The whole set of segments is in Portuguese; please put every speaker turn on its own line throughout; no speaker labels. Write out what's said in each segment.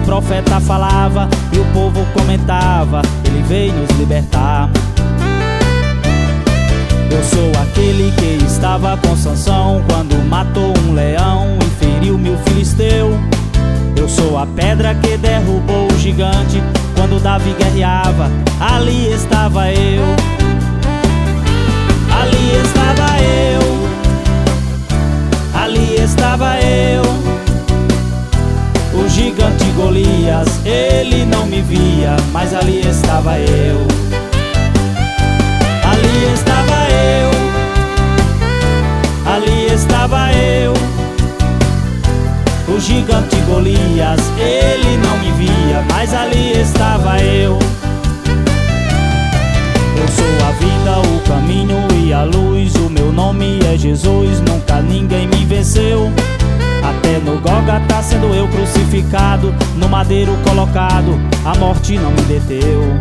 profeta falava e o povo comentava: ele veio nos libertar. Eu sou aquele que estava com Sansão quando matou um leão e feriu 1000 filisteu. Eu sou a pedra que derrubou o gigante quando Davi guerreava. Ali estava eu. Ali estava eu. Ali estava eu. O gigante Golias, ele não me via, mas ali estava eu. Ali estava eu. Ali estava eu. O gigante Golias, ele não me via, mas ali estava eu. Eu sou a vida, o caminho e a luz. O meu nome é Jesus, nunca ninguém me venceu. Até no Gólgota, sendo eu crucificado, no madeiro colocado, a morte não me deteu.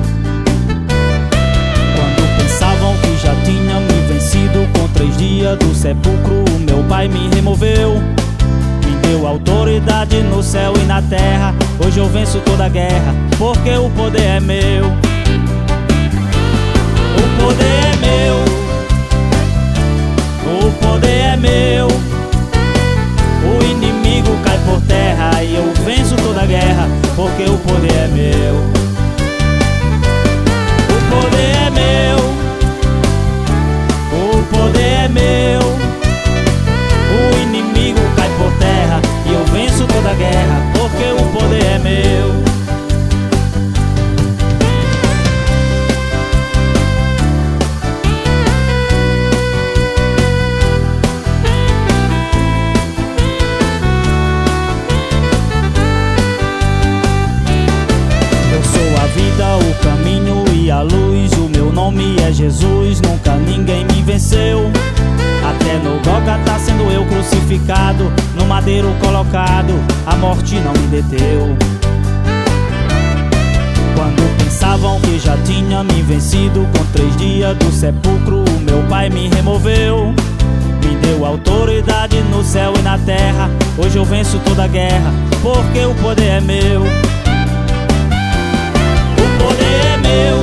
Quando pensavam que já tinha me vencido, com 3 dias do sepulcro o meu Pai me removeu. Me deu autoridade no céu e na terra. Hoje eu venço toda a guerra, porque o poder é meu. O poder é meu. O poder é meu. O inimigo cai por terra e eu venço toda a guerra, porque o poder é meu. O poder é meu. O poder é meu. O inimigo cai por terra e eu venço toda a guerra, porque o poder é meu. O caminho e a luz, o meu nome é Jesus, nunca ninguém me venceu. Até no Gólgota, sendo eu crucificado, no madeiro colocado, a morte não me deteu. Quando pensavam que já tinha me vencido, com 3 dias do sepulcro o meu Pai me removeu. Me deu autoridade no céu e na terra. Hoje eu venço toda a guerra, porque o poder é meu. O poder é meu.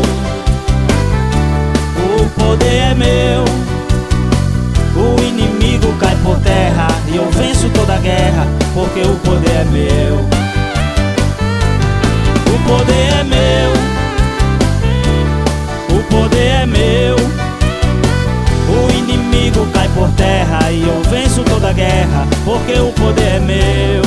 O poder é meu. O inimigo cai por terra e eu venço toda a guerra, porque o poder é meu. O poder é meu. O poder é meu. O inimigo cai por terra e eu venço toda a guerra, porque o poder é meu.